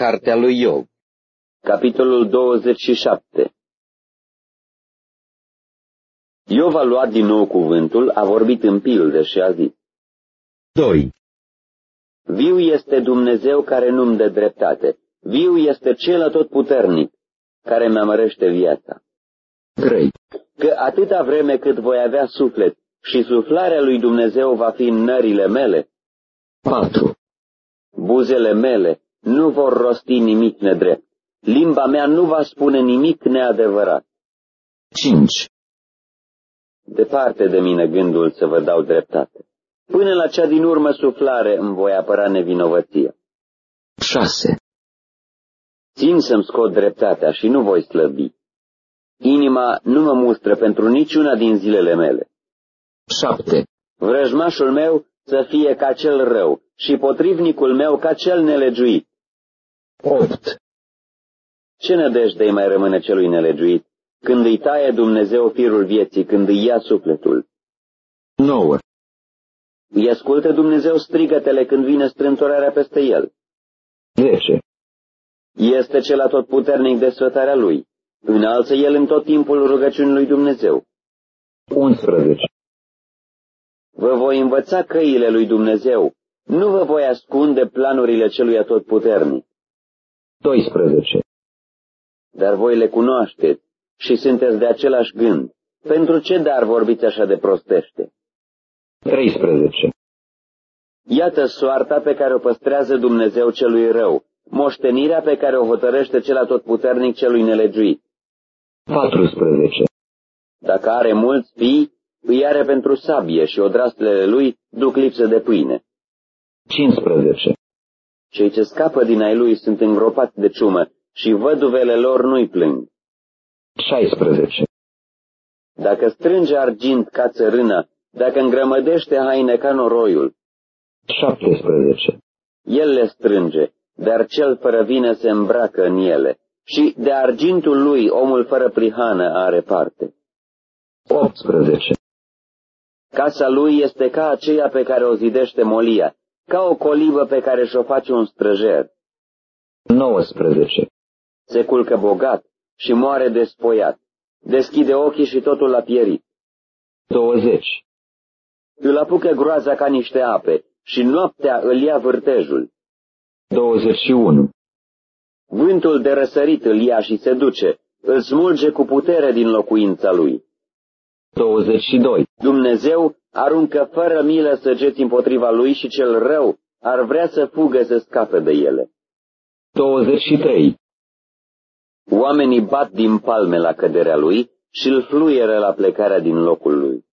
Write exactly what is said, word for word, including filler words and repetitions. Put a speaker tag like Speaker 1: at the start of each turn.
Speaker 1: Cartea lui Iov, capitolul douăzeci și șapte. Iov a luat din nou cuvântul, a vorbit în pilde și a zis:
Speaker 2: doi.
Speaker 1: Viu este Dumnezeu care nu-mi dă dreptate, viu este Cel Atotputernic care mi-amărește viața.
Speaker 2: trei.
Speaker 1: Că atâta vreme cât voi avea suflet și suflarea lui Dumnezeu va fi în nările mele,
Speaker 2: patru.
Speaker 1: buzele mele nu vor rosti nimic nedrept, limba mea nu va spune nimic neadevărat.
Speaker 2: cinci.
Speaker 1: Departe de mine gândul să vă dau dreptate. Până la cea din urmă suflare îmi voi apăra nevinovăția.
Speaker 2: șase.
Speaker 1: Țin să-mi scot dreptatea și nu voi slăbi. Inima nu mă mustră pentru niciuna din zilele mele.
Speaker 2: șapte.
Speaker 1: Vrăjmașul meu să fie ca cel rău și potrivnicul meu ca cel nelegiuit.
Speaker 2: opt.
Speaker 1: Ce nădejde mai rămâne celui nelegiuit când îi taie Dumnezeu firul vieții, când îi ia sufletul?
Speaker 2: nouă.
Speaker 1: Îi ascultă Dumnezeu strigătele când vine strântorarea peste el.
Speaker 2: zece.
Speaker 1: Este Cel Atotputernic de sfătarea lui. Înalță el în tot timpul rugăciunii lui Dumnezeu.
Speaker 2: unsprezece.
Speaker 1: Vă voi învăța căile lui Dumnezeu. Nu vă voi ascunde planurile Celui Atotputernic.
Speaker 2: doisprezece.
Speaker 1: Dar voi le cunoașteți și sunteți de același gând. Pentru ce dar vorbiți așa de prostește?
Speaker 2: treisprezece.
Speaker 1: Iată soarta pe care o păstrează Dumnezeu celui rău, moștenirea pe care o hotărăște Cel Atotputernic celui nelegiuit.
Speaker 2: paisprezece.
Speaker 1: Dacă are mulți fii, îi are pentru sabie și odraslele lui duc lipsă de pâine.
Speaker 2: cincisprezece.
Speaker 1: Cei ce scapă din ai lui sunt îngropați de ciumă și văduvele lor nu-i plâng.
Speaker 2: șaisprezece.
Speaker 1: Dacă strânge argint ca țărâna, dacă îngrămădește haine ca noroiul,
Speaker 2: șaptesprezece.
Speaker 1: el le strânge, dar cel fără vină se îmbracă în ele, și de argintul lui omul fără prihană are parte.
Speaker 2: optsprezece.
Speaker 1: Casa lui este ca aceea pe care o zidește molia, ca o colibă pe care și-o face un străjer.
Speaker 2: nouăsprezece.
Speaker 1: Se culcă bogat și moare despoiat, deschide ochii și totul a pierit.
Speaker 2: douăzeci.
Speaker 1: Îl apucă groaza ca niște ape și noaptea îl ia vârtejul.
Speaker 2: douăzeci și unu.
Speaker 1: Vântul de răsărit îl ia și se duce, îl smulge cu putere din locuința lui.
Speaker 2: douăzeci și doi.
Speaker 1: Dumnezeu aruncă fără milă săgeți împotriva lui și cel rău ar vrea să fugă să scape de ele.
Speaker 2: douăzeci și trei.
Speaker 1: Oamenii bat din palme la căderea lui și îl fluieră la plecarea din locul lui.